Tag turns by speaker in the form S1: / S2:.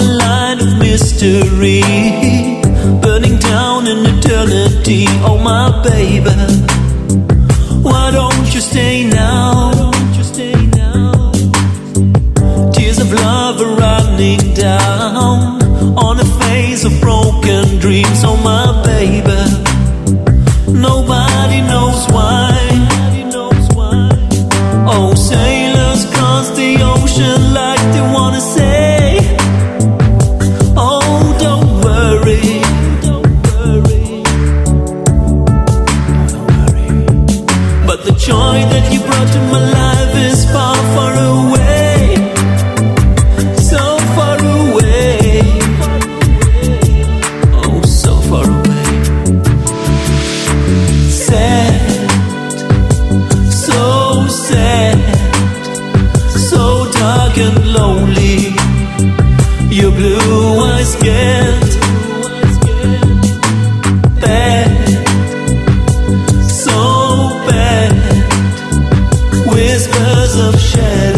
S1: light of mystery, burning down in eternity. Oh my baby, why don't you stay now? Tears of love are running down on a face of broken dreams. Oh my baby, nobody knows why. Oh, sailors cross the ocean like they wanna say, oh, don't worry. But the joy that you brought to my life is far, far away, so far away, oh, so far away. Sad, so sad, so dark and lonely. Your blue eyes get bad, so bad. Whispers of shadow.